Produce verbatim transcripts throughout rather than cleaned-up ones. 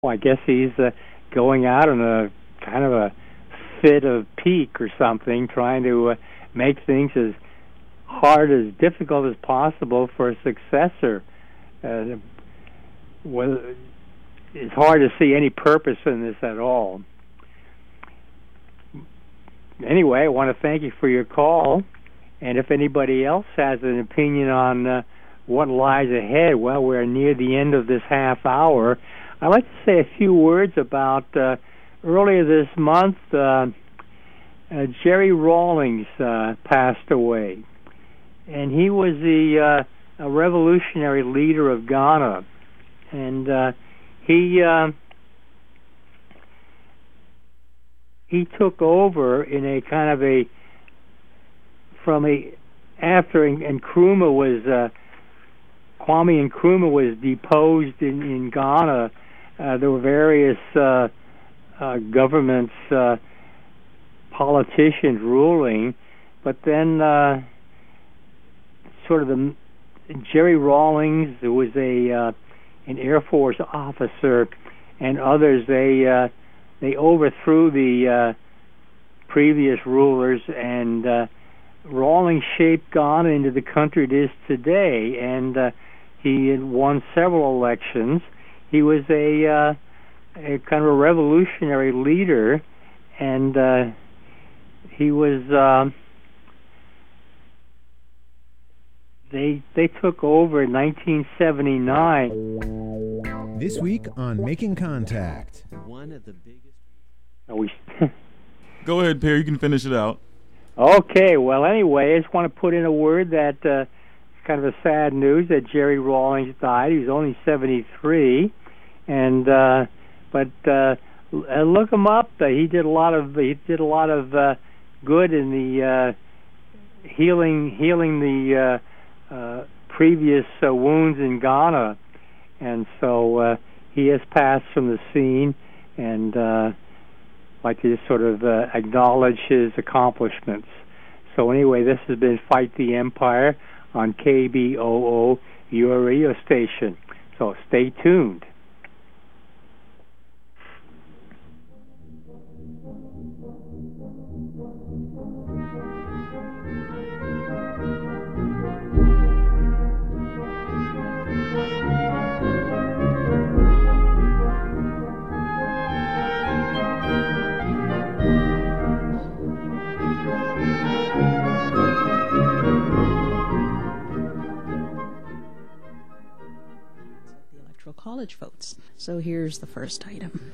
Well, I guess he's uh, going out in a kind of a fit of pique or something, trying to uh, make things as hard, as difficult as possible for a successor. Uh, well, it's hard to see any purpose in this at all. Anyway, I want to thank you for your call, and if anybody else has an opinion on uh, what lies ahead, well, we're near the end of this half hour. I'd like to say a few words about uh, earlier this month, uh, uh, Jerry Rawlings uh, passed away, and he was the uh, a revolutionary leader of Ghana, and uh, he uh, he took over in a kind of a from a after Nkrumah was uh, Kwame Nkrumah was deposed in, in Ghana. Uh, there were various uh, uh, governments, uh, politicians ruling, but then uh, sort of the Jerry Rawlings, who was a uh, an Air Force officer, and others, they uh, they overthrew the uh, previous rulers, and uh, Rawlings shaped Ghana into the country it is today, and uh, he had won several elections. He was a, uh, a kind of a revolutionary leader, and uh, he was. Uh, they they took over in nineteen seventy-nine. This week on Making Contact. One of the biggest. Are we? Go ahead, Perry. You can finish it out. Okay. Well, anyway, I just want to put in a word that uh, it's kind of a sad news that Jerry Rawlings died. He was only seventy-three. And uh, but uh, look him up. Uh, he did a lot of he did a lot of uh, good in the uh, healing healing the uh, uh, previous uh, wounds in Ghana, and so uh, he has passed from the scene. And uh, I'd like to just sort of uh, acknowledge his accomplishments. So anyway, this has been Fight the Empire on K B O O, your radio station. So stay tuned. College votes. So here's the first item.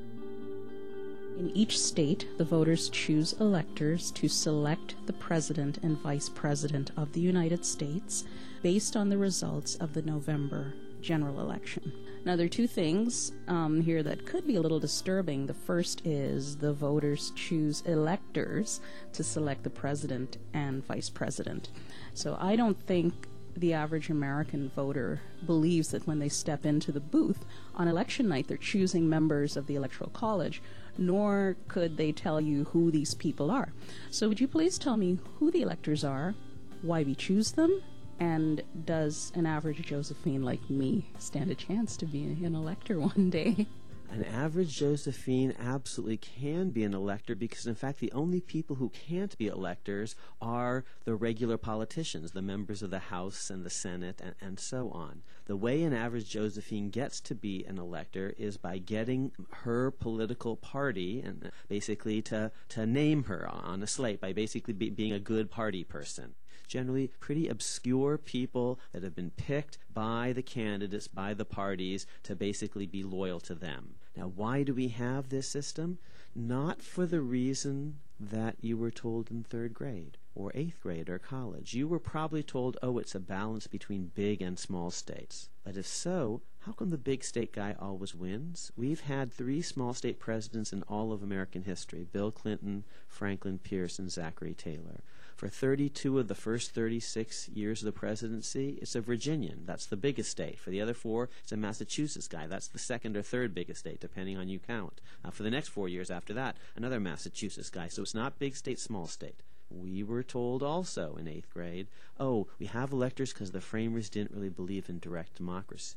In each state, the voters choose electors to select the President and Vice President of the United States based on the results of the November general election. Now, there are two things um, here that could be a little disturbing. The first is the voters choose electors to select the President and Vice President. So I don't think the average American voter believes that when they step into the booth on election night, they're choosing members of the Electoral College, nor could they tell you who these people are. So would you please tell me who the electors are, why we choose them, and does an average Josephine like me stand a chance to be an elector one day? An average Josephine absolutely can be an elector because, in fact, the only people who can't be electors are the regular politicians, the members of the House and the Senate, and, and so on. The way an average Josephine gets to be an elector is by getting her political party and basically to, to name her on a slate, by basically be, being a good party person. Generally pretty obscure people that have been picked by the candidates, by the parties, to basically be loyal to them. Now, why do we have this system? Not for the reason that you were told in third grade or eighth grade or college. You were probably told, oh, it's a balance between big and small states. But if so, how come the big state guy always wins? We've had three small state presidents in all of American history: Bill Clinton, Franklin Pierce, and Zachary Taylor. For thirty-two of the first thirty-six years of the presidency, it's a Virginian. That's the biggest state. For the other four, it's a Massachusetts guy. That's the second or third biggest state, depending on you count. Uh, for the next four years after that, another Massachusetts guy. So it's not big state, small state. We were told also in eighth grade, oh, we have electors because the framers didn't really believe in direct democracy.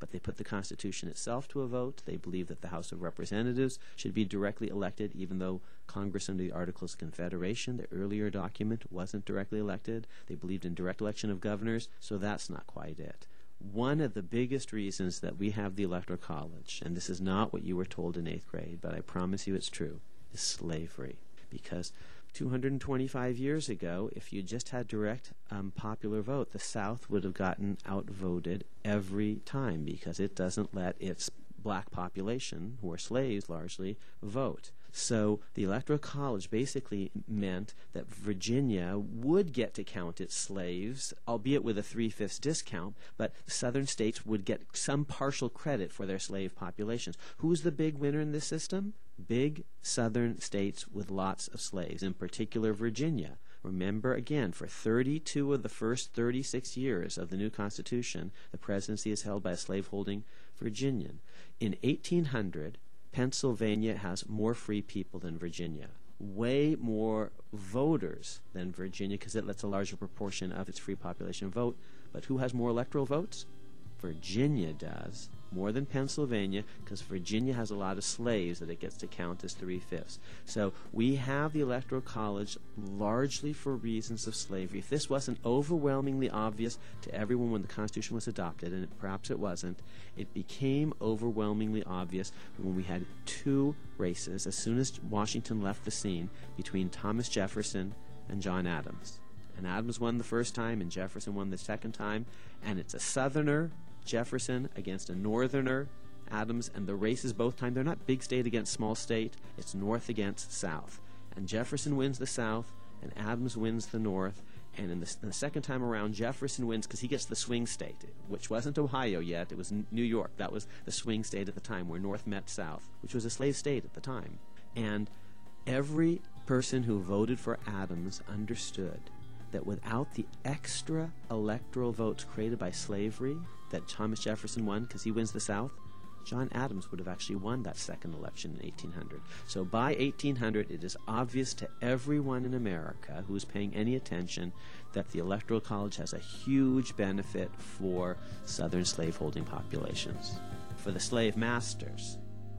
but they put the Constitution itself to a vote. They believed that the House of Representatives should be directly elected, even though Congress under the Articles of Confederation, the earlier document, wasn't directly elected. They believed in direct election of governors, so that's not quite it. One of the biggest reasons that we have the Electoral College, and this is not what you were told in eighth grade, but I promise you it's true, is slavery. Because two hundred twenty-five years ago, if you just had direct um, popular vote, the South would have gotten outvoted every time because it doesn't let its black population, who are slaves largely, vote. So the Electoral College basically meant that Virginia would get to count its slaves, albeit with a three-fifths discount, but southern states would get some partial credit for their slave populations. Who's the big winner in this system? Big southern states with lots of slaves, in particular Virginia. Remember, again, for thirty-two of the first thirty-six years of the new Constitution, the presidency is held by a slaveholding Virginian. In eighteen hundred, Pennsylvania has more free people than Virginia, way more voters than Virginia because it lets a larger proportion of its free population vote. But who has more electoral votes? Virginia does, more than Pennsylvania, because Virginia has a lot of slaves that it gets to count as three-fifths. So we have the Electoral College largely for reasons of slavery. If this wasn't overwhelmingly obvious to everyone when the Constitution was adopted, and it, perhaps it wasn't, it became overwhelmingly obvious when we had two races, as soon as Washington left the scene, between Thomas Jefferson and John Adams. And Adams won the first time, and Jefferson won the second time, and it's a Southerner, Jefferson, against a Northerner, Adams, and the races both times, they're not big state against small state, it's North against South. And Jefferson wins the South, and Adams wins the North, and in the, in the second time around, Jefferson wins because he gets the swing state, which wasn't Ohio yet, it was New York. That was the swing state at the time, where North met South, which was a slave state at the time. And every person who voted for Adams understood that without the extra electoral votes created by slavery that Thomas Jefferson won because he wins the South, John Adams would have actually won that second election in eighteen hundred. So by eighteen hundred, it is obvious to everyone in America who is paying any attention that the Electoral College has a huge benefit for Southern slaveholding populations. For the slave masters,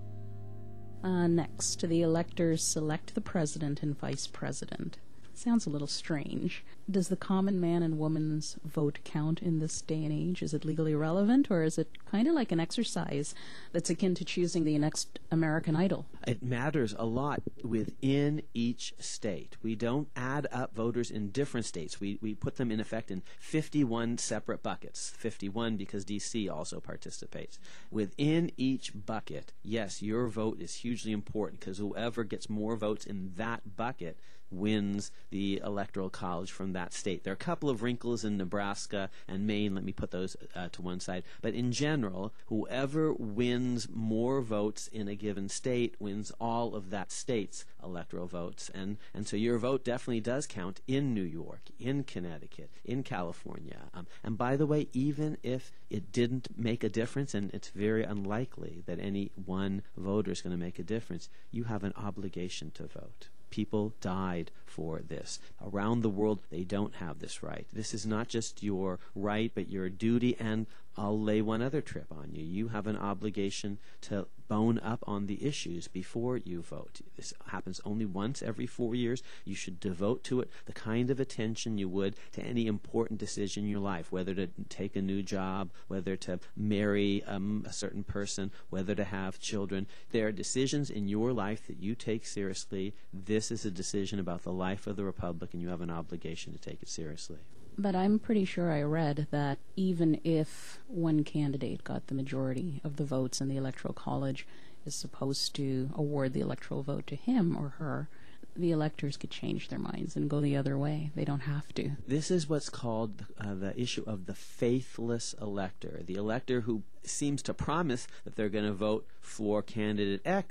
Uh, next, the electors select the president and vice president. Sounds a little strange. Does the common man and woman's vote count in this day and age? Is it legally relevant, or is it kind of like an exercise that's akin to choosing the next American Idol? It matters a lot within each state. We don't add up voters in different states. We, we put them in effect in fifty-one separate buckets. fifty-one because D C also participates. Within each bucket, yes, your vote is hugely important because whoever gets more votes in that bucket wins the Electoral College from that state. There are a couple of wrinkles in Nebraska and Maine. Let me put those uh, to one side. But in general, whoever wins more votes in a given state wins all of that state's electoral votes. And, and so your vote definitely does count in New York, in Connecticut, in California. Um, and by the way, even if it didn't make a difference, and it's very unlikely that any one voter is going to make a difference, you have an obligation to vote. People died for this. Around the world, they don't have this right. This is not just your right, but your duty, and I'll lay one other trip on you. You have an obligation to bone up on the issues before you vote. This happens only once every four years. You should devote to it the kind of attention you would to any important decision in your life, whether to take a new job, whether to marry um, a certain person, whether to have children. There are decisions in your life that you take seriously. This is a decision about the life of the Republic, and you have an obligation to take it seriously. But I'm pretty sure I read that even if one candidate got the majority of the votes and the Electoral College is supposed to award the electoral vote to him or her, the electors could change their minds and go the other way. They don't have to. This is what's called uh, the issue of the faithless elector. The elector who seems to promise that they're going to vote for candidate X,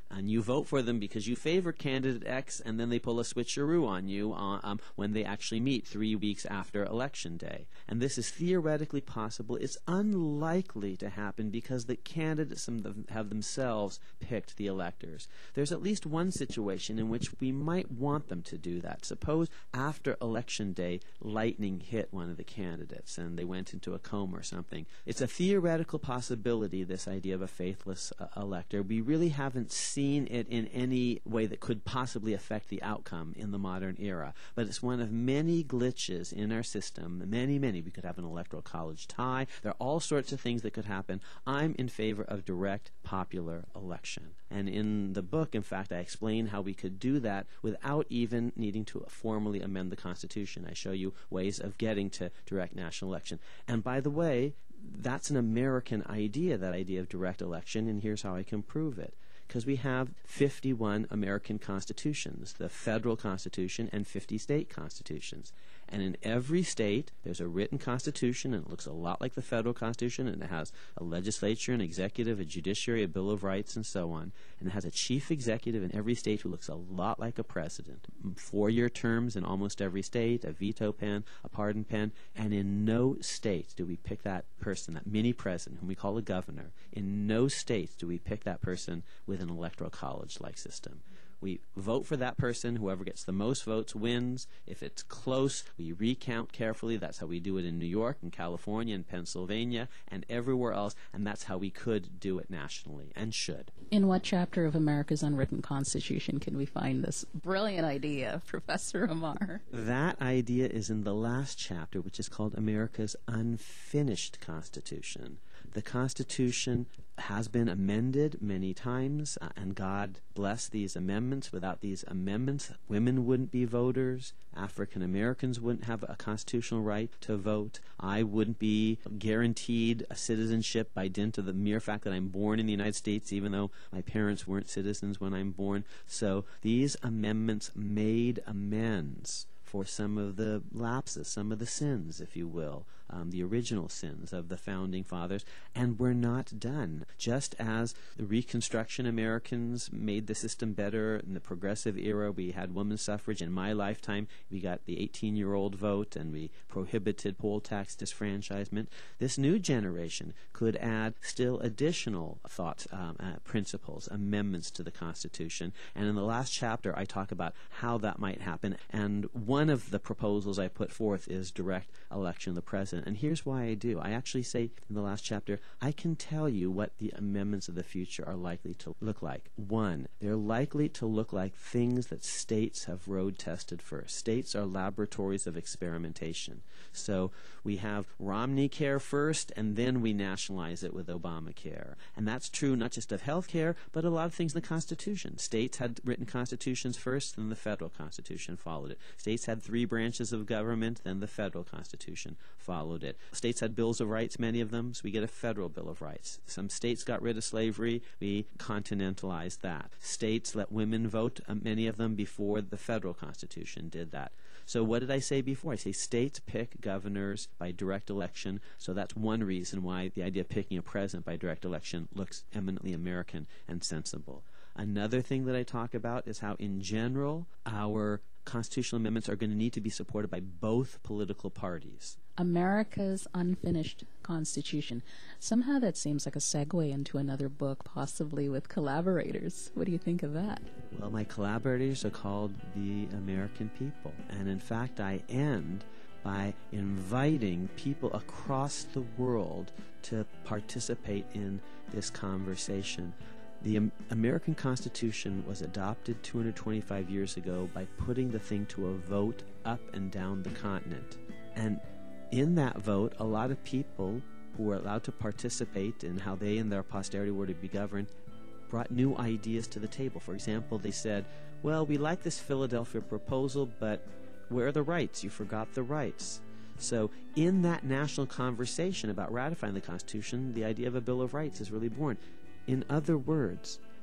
And you vote for them because you favor candidate X, and then they pull a switcheroo on you uh, um, when they actually meet three weeks after Election Day. And this is theoretically possible. It's unlikely to happen because the candidates have themselves picked the electors. There's at least one situation in which we might want them to do that. Suppose after Election Day, lightning hit one of the candidates and they went into a coma or something. It's a theoretical possibility, this idea of a faithless uh, elector. We really haven't seen Seen it in any way that could possibly affect the outcome in the modern era. But it's one of many glitches in our system, many, many. We could have an electoral college tie. There are all sorts of things that could happen. I'm in favor of direct popular election. And in the book, in fact, I explain how we could do that without even needing to formally amend the Constitution. I show you ways of getting to direct national election. And by the way, that's an American idea, that idea of direct election, and here's how I can prove it. Because we have fifty-one American constitutions, the federal constitution and fifty state constitutions. And in every state, there's a written constitution, and it looks a lot like the federal constitution, and it has a legislature, an executive, a judiciary, a Bill of Rights, and so on. And it has a chief executive in every state who looks a lot like a president. Four-year terms in almost every state, a veto pen, a pardon pen, and in no state do we pick that person, that mini president, whom we call a governor. In no state do we pick that person with an electoral college-like system. We vote for that person. Whoever gets the most votes wins. If it's close, we recount carefully. That's how we do it in New York and California and Pennsylvania and everywhere else, and that's how we could do it nationally and should. In what chapter of America's Unwritten Constitution can we find this brilliant idea, Professor Amar? That idea is in the last chapter, which is called America's Unfinished Constitution. The Constitution has been amended many times, uh, and God bless these amendments. Without these amendments, women wouldn't be voters, African Americans wouldn't have a constitutional right to vote, I wouldn't be guaranteed a citizenship by dint of the mere fact that I'm born in the United States, even though my parents weren't citizens when I'm born. So these amendments made amends for some of the lapses, some of the sins, if you will, um, the original sins of the Founding Fathers, and we're not done. Just as the Reconstruction Americans made the system better in the Progressive era, we had women's suffrage. In my lifetime, we got the eighteen-year-old vote, and we prohibited poll tax disfranchisement. This new generation could add still additional thoughts, um, uh, principles, amendments to the Constitution, and in the last chapter, I talk about how that might happen, and one One of the proposals I put forth is direct election of the president. And here's why I do. I actually say in the last chapter, I can tell you what the amendments of the future are likely to look like. One, they're likely to look like things that states have road tested first. States are laboratories of experimentation. So we have Romney Care first, and then we nationalize it with Obamacare. And that's true not just of health care, but a lot of things in the Constitution. States had written constitutions first, then the federal Constitution followed it. States had three branches of government, then the federal Constitution followed it. States had bills of rights, many of them, so we get a federal Bill of Rights. Some states got rid of slavery, we continentalized that. States let women vote, uh, many of them, before the federal Constitution did that. So what did I say before? I say states pick governors by direct election, so that's one reason why the idea of picking a president by direct election looks eminently American and sensible. Another thing that I talk about is how, in general, our constitutional amendments are going to need to be supported by both political parties. America's Unfinished Constitution. Somehow that seems like a segue into another book, possibly with collaborators. What do you think of that? Well, my collaborators are called the American people. And in fact, I end by inviting people across the world to participate in this conversation. The um, American Constitution was adopted two hundred twenty-five years ago by putting the thing to a vote up and down the continent. And in that vote, a lot of people who were allowed to participate in how they and their posterity were to be governed brought new ideas to the table. For example, they said, well, we like this Philadelphia proposal, but where are the rights? You forgot the rights. So in that national conversation about ratifying the Constitution, the idea of a Bill of Rights is really born. In other words,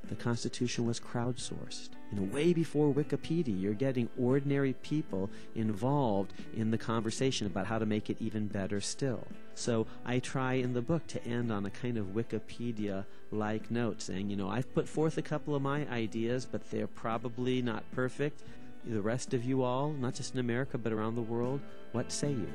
the Constitution was crowdsourced. You know, way before Wikipedia, you're getting ordinary people involved in the conversation about how to make it even better still. So I try in the book to end on a kind of Wikipedia-like note, saying, you know, I've put forth a couple of my ideas, but they're probably not perfect. The rest of you all, not just in America, but around the world, what say you?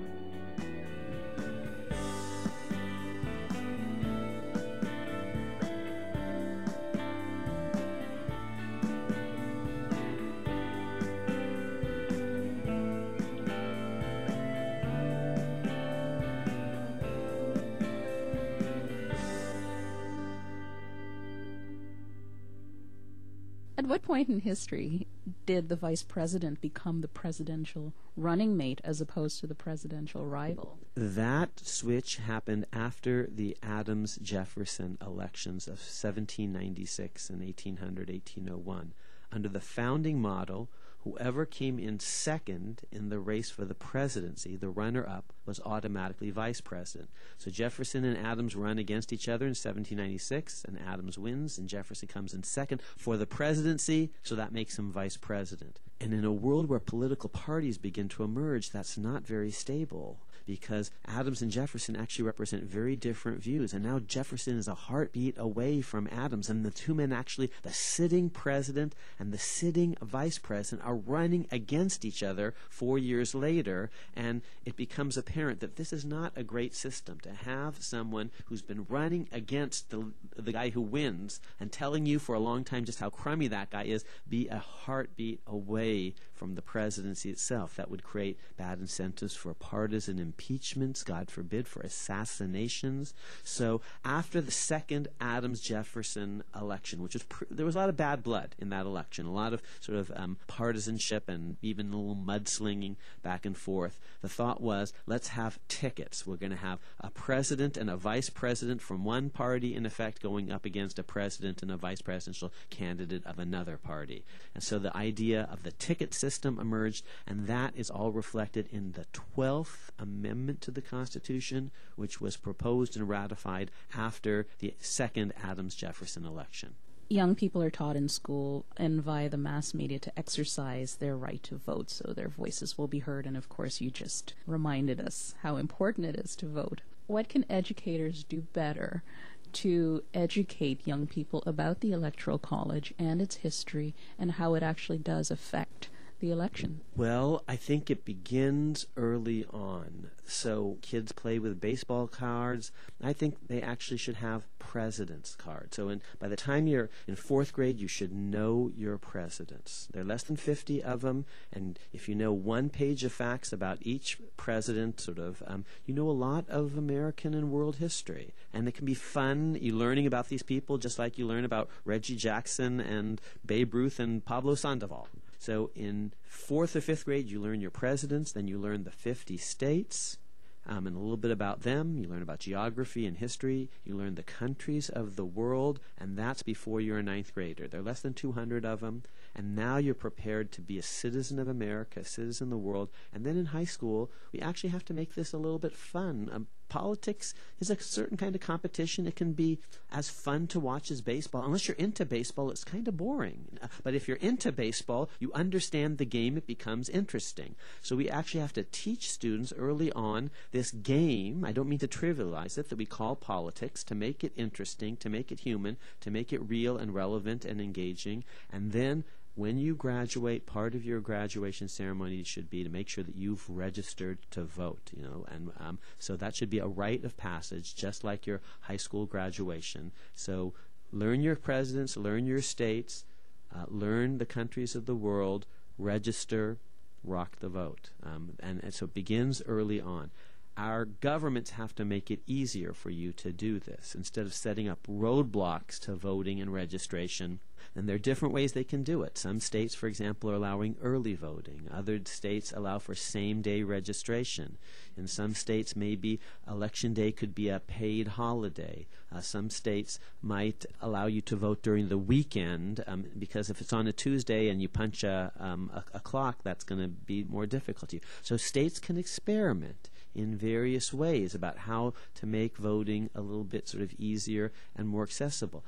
At what point in history did the vice president become the presidential running mate as opposed to the presidential rival? That switch happened after the Adams-Jefferson elections of seventeen ninety-six and eighteen hundred, eighteen oh one. Under the founding model, whoever came in second in the race for the presidency, the runner-up, was automatically vice president. So Jefferson and Adams run against each other in seventeen ninety-six, and Adams wins, and Jefferson comes in second for the presidency, so that makes him vice president. And in a world where political parties begin to emerge, that's not very stable, because Adams and Jefferson actually represent very different views, and now Jefferson is a heartbeat away from Adams, and the two men actually, the sitting president and the sitting vice president, are running against each other four years later, and it becomes apparent that this is not a great system to have someone who's been running against the, the guy who wins and telling you for a long time just how crummy that guy is, be a heartbeat away from the presidency itself. That would create bad incentives for partisan impeachments, God forbid, for assassinations. So after the second Adams-Jefferson election, which was pr- there was a lot of bad blood in that election, a lot of sort of um, partisanship and even a little mudslinging back and forth, the thought was, let's have tickets. We're going to have a president and a vice president from one party, in effect, going up against a president and a vice presidential candidate of another party. And so the idea of the ticket system emerged, and that is all reflected in the twelfth Amendment to the Constitution, which was proposed and ratified after the second Adams-Jefferson election. Young people are taught in school and via the mass media to exercise their right to vote, so their voices will be heard, and of course you just reminded us how important it is to vote. What can educators do better to educate young people about the Electoral College and its history and how it actually does affect the election? Well, I think it begins early on. So kids play with baseball cards. I think they actually should have president's cards. So in, by the time you're in fourth grade, you should know your presidents. There are less than fifty of them, and if you know one page of facts about each president, sort of, um, you know a lot of American and world history. And it can be fun. You're learning about these people just like you learn about Reggie Jackson and Babe Ruth and Pablo Sandoval. So in fourth or fifth grade, you learn your presidents, then you learn the fifty states, um, and a little bit about them. You learn about geography and history. You learn the countries of the world, and that's before you're a ninth grader. There are less than two hundred of them, and now you're prepared to be a citizen of America, a citizen of the world. And then in high school, we actually have to make this a little bit fun. Um, Politics is a certain kind of competition. It can be as fun to watch as baseball. Unless you're into baseball, it's kind of boring. But if you're into baseball, you understand the game, it becomes interesting. So we actually have to teach students early on this game, I don't mean to trivialize it, that we call politics, to make it interesting, to make it human, to make it real and relevant and engaging. And then when you graduate, part of your graduation ceremony should be to make sure that you've registered to vote, you know, and um, so that should be a rite of passage, just like your high school graduation. So learn your presidents, learn your states, uh, learn the countries of the world, register, rock the vote. Um, and, and so it begins early on. Our governments have to make it easier for you to do this. Instead of setting up roadblocks to voting and registration, and there are different ways they can do it. Some states, for example, are allowing early voting. Other states allow for same-day registration. In some states, maybe Election Day could be a paid holiday. Uh, some states might allow you to vote during the weekend, um, because if it's on a Tuesday and you punch a, um, a, a clock, that's going to be more difficult to you. So states can experiment in various ways about how to make voting a little bit sort of easier and more accessible.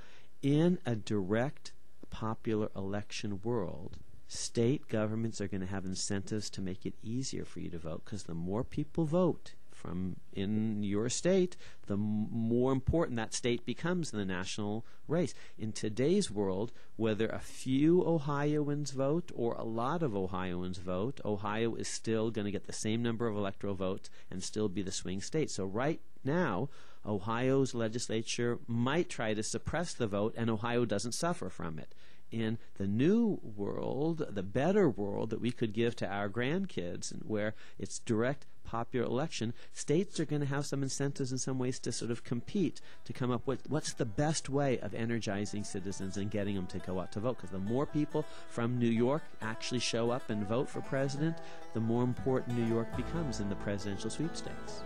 in a direct popular election world, state governments are going to have incentives to make it easier for you to vote, because the more people vote from in your state, the m- more important that state becomes in the national race. In today's world, whether a few Ohioans vote or a lot of Ohioans vote, Ohio is still going to get the same number of electoral votes and still be the swing state. So right now, Ohio's legislature might try to suppress the vote, and Ohio doesn't suffer from it. In the new world, the better world that we could give to our grandkids, and where it's direct popular election, states are going to have some incentives in some ways to sort of compete, to come up with what's the best way of energizing citizens and getting them to go out to vote. Because the more people from New York actually show up and vote for president, the more important New York becomes in the presidential sweepstakes.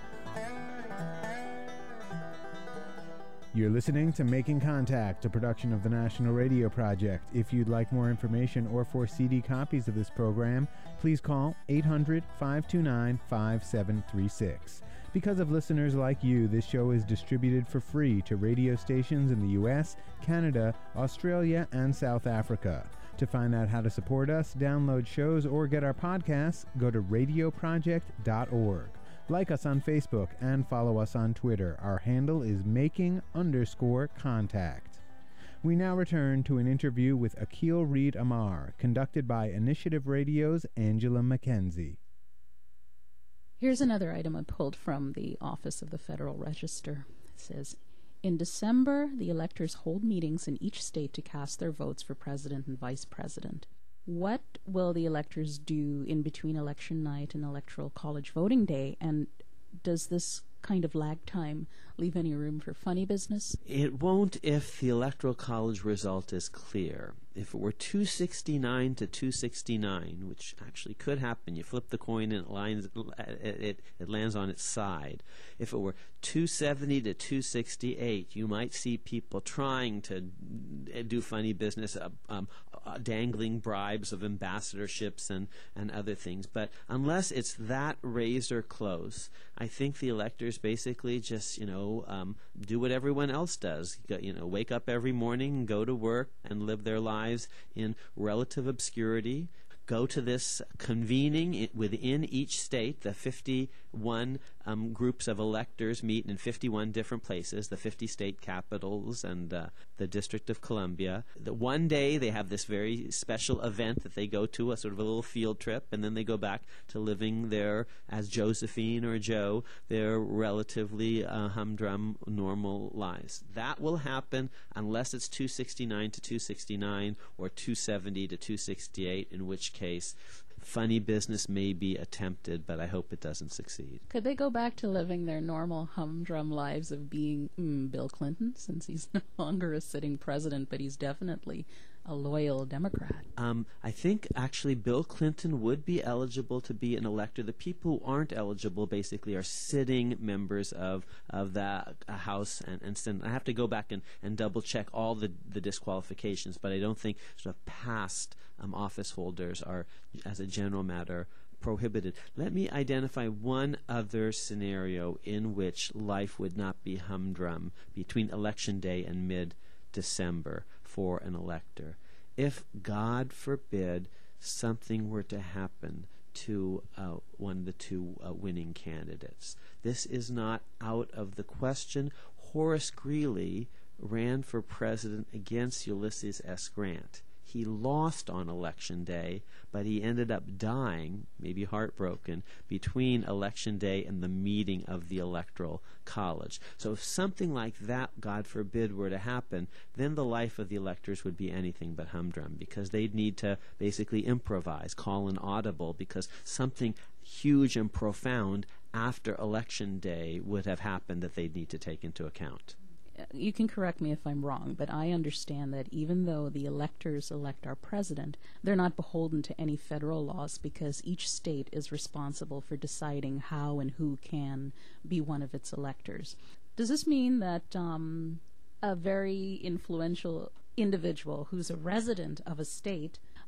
You're listening to Making Contact, a production of the National Radio Project. If you'd like more information or for C D copies of this program, please call eight hundred, five two nine, five seven three six. Because of listeners like you, this show is distributed for free to radio stations in the U S, Canada, Australia, and South Africa. To find out how to support us, download shows, or get our podcasts, go to radio project dot org. Like us on Facebook and follow us on Twitter. Our handle is making underscore contact. We now return to an interview with Akil Reed Amar, conducted by Initiative Radio's Angela Mackenzie. Here's another item I pulled from the Office of the Federal Register. It says, in December, the electors hold meetings in each state to cast their votes for president and vice president. What will the electors do in between election night and electoral college voting day, and does this kind of lag time leave any room for funny business? It won't if the electoral college result is clear. If it were two sixty-nine to two sixty-nine, which actually could happen, you flip the coin and it, lines, it, it, it lands on its side. If it were two seventy to two sixty-eight, you might see people trying to do funny business, uh, um, uh, dangling bribes of ambassadorships and, and other things. But unless it's that razor close, I think the electors basically just, you know, um, do what everyone else does. You know, wake up every morning, go to work, and live their lives in relative obscurity. Go to this convening within each state. The fifty-one um, groups of electors meet in fifty-one different places, the fifty state capitals and uh, the District of Columbia. The one day they have this very special event that they go to, a sort of a little field trip, and then they go back to living their, as Josephine or Joe, their relatively uh, humdrum normal lives. That will happen unless it's two sixty-nine to two sixty-nine or two seventy to two sixty-eight, in which case funny business may be attempted, but I hope it doesn't succeed. Could they go back to living their normal humdrum lives of being mm, Bill Clinton, since he's no longer a sitting president, but he's definitely a loyal Democrat? Um, I think actually Bill Clinton would be eligible to be an elector. The people who aren't eligible basically are sitting members of of the uh, House and, and Senate. I have to go back and, and double check all the, the disqualifications, but I don't think sort of past um, office holders are, as a general matter, prohibited. Let me identify one other scenario in which life would not be humdrum between Election Day and mid-December for an elector. If, God forbid, something were to happen to uh, one of the two uh, winning candidates. This is not out of the question. Horace Greeley ran for president against Ulysses S. Grant. He lost on Election Day, but he ended up dying, maybe heartbroken, between Election Day and the meeting of the Electoral College. So if something like that, God forbid, were to happen, then the life of the electors would be anything but humdrum, because they'd need to basically improvise, call an audible, because something huge and profound after Election Day would have happened that they'd need to take into account. You can correct me if I'm wrong, but I understand that even though the electors elect our president, they're not beholden to any federal laws, because each state is responsible for deciding how and who can be one of its electors. Does this mean that um, a very influential individual who's a resident of a state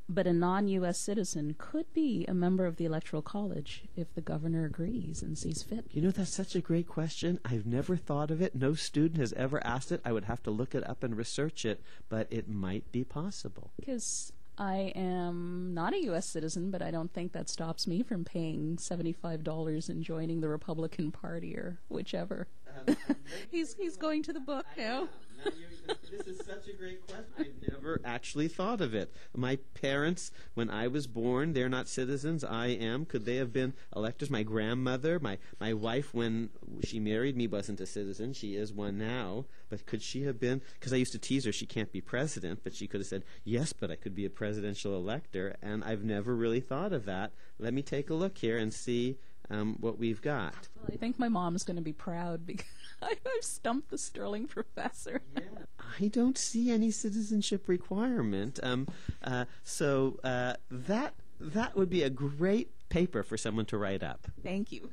But a non-U S citizen could be a member of the Electoral College if the governor agrees and sees fit. You know, that's such a great question. I've never thought of it. No student has ever asked it. I would have to look it up and research it, but it might be possible. Because I am not a U S citizen, but I don't think that stops me from paying seventy-five dollars and joining the Republican Party or whichever. Um, he's he's going to the book now. Now this is such a great question. I've never actually thought of it. My parents, when I was born, they're not citizens. I am. Could they have been electors? My grandmother, my, my wife, when she married me, wasn't a citizen. She is one now. But could she have been? Because I used to tease her, she can't be president. But she could have said, yes, but I could be a presidential elector. And I've never really thought of that. Let me take a look here and see um, what we've got. Well, I think my mom's going to be proud because I've stumped the Sterling professor. Yeah. I don't see any citizenship requirement. Um, uh, so uh, that that would be a great paper for someone to write up. Thank you.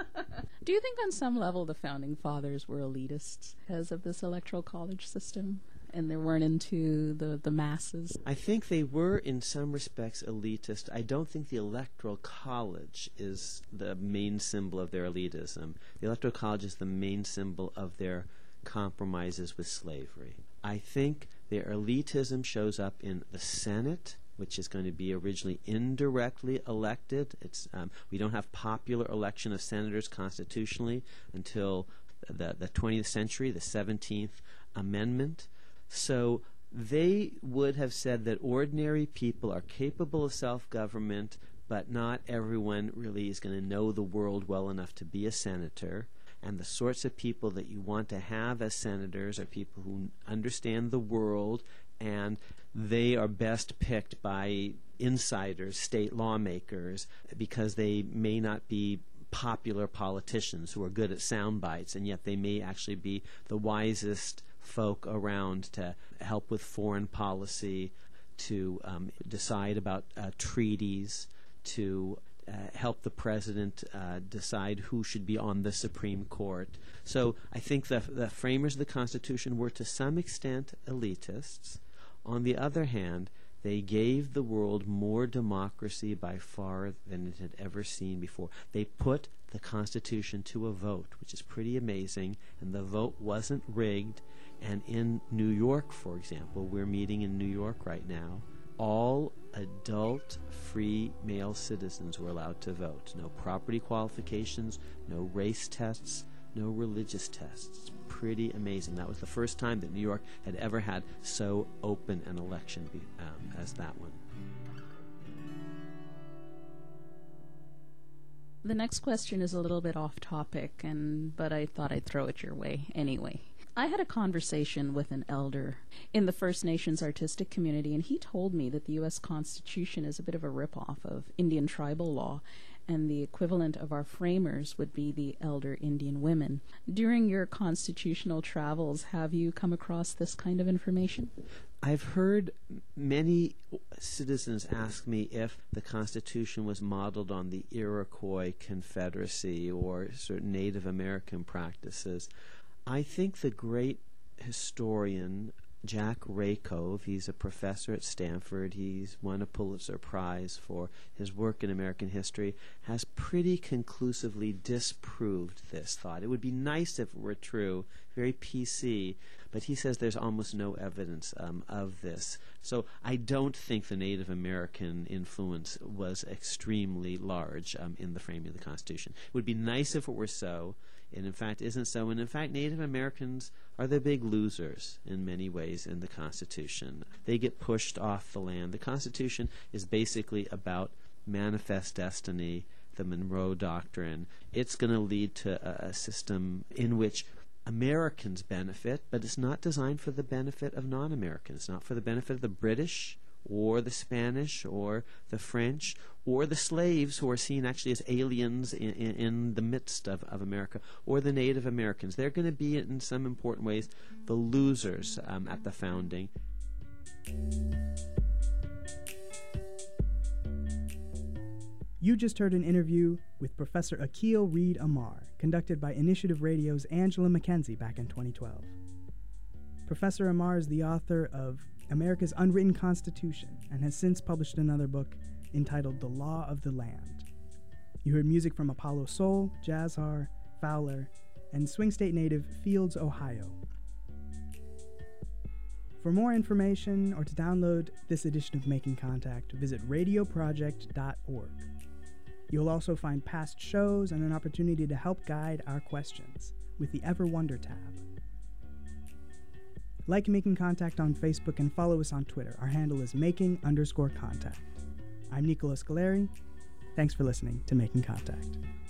Do you think on some level the Founding Fathers were elitists because of this electoral college system? And they weren't into the, the masses? I think they were, in some respects, elitist. I don't think the Electoral College is the main symbol of their elitism. The Electoral College is the main symbol of their compromises with slavery. I think their elitism shows up in the Senate, which is going to be originally indirectly elected. It's um, we don't have popular election of senators constitutionally until the, the twentieth century, the seventeenth Amendment. So they would have said that ordinary people are capable of self-government, but not everyone really is going to know the world well enough to be a senator. And the sorts of people that you want to have as senators are people who understand the world, and they are best picked by insiders, state lawmakers, because they may not be popular politicians who are good at sound bites, and yet they may actually be the wisest folk around to help with foreign policy, to um, decide about uh, treaties, to uh, help the president uh, decide who should be on the Supreme Court. So I think the, the framers of the Constitution were to some extent elitists. On the other hand, they gave the world more democracy by far than it had ever seen before. They put the Constitution to a vote, which is pretty amazing, and the vote wasn't rigged. And in New York, for example, we're meeting in New York right now, all adult free male citizens were allowed to vote. No property qualifications, no race tests, no religious tests. Pretty amazing. That was the first time that New York had ever had so open an election be, um, as that one. The next question is a little bit off topic, and but I thought I'd throw it your way anyway. I had a conversation with an elder in the First Nations artistic community, and he told me that the U S Constitution is a bit of a ripoff of Indian tribal law, and the equivalent of our framers would be the elder Indian women. During your constitutional travels, have you come across this kind of information? I've heard many citizens ask me if the Constitution was modeled on the Iroquois Confederacy or certain Native American practices. I think the great historian Jack Rakove, he's a professor at Stanford, he's won a Pulitzer Prize for his work in American history, has pretty conclusively disproved this thought. It would be nice if it were true, very P C, but he says there's almost no evidence um, of this. So I don't think the Native American influence was extremely large um, in the framing of the Constitution. It would be nice if it were so. It in fact isn't so, and in fact Native Americans are the big losers in many ways in the Constitution. They get pushed off the land. The Constitution is basically about manifest destiny, the Monroe Doctrine. It's going to lead to a, a system in which Americans benefit, but it's not designed for the benefit of non-Americans. It's not for the benefit of the British or the Spanish or the French or the slaves who are seen actually as aliens in, in, in the midst of, of America, or the Native Americans. They're going to be, in some important ways, the losers um, at the founding. You just heard an interview with Professor Akil Reed Amar, conducted by Initiative Radio's Angela McKenzie back in twenty twelve. Professor Amar is the author of America's Unwritten Constitution, and has since published another book entitled The Law of the Land. You heard music from Apollo Soul, Jazzhar, Fowler, and swing state native Fields, Ohio. For more information or to download this edition of Making Contact, visit radio project dot org. You'll also find past shows and an opportunity to help guide our questions with the Ever Wonder tab. Like Making Contact on Facebook and follow us on Twitter. Our handle is making underscore contact. I'm Niccolo Scoleri. Thanks for listening to Making Contact.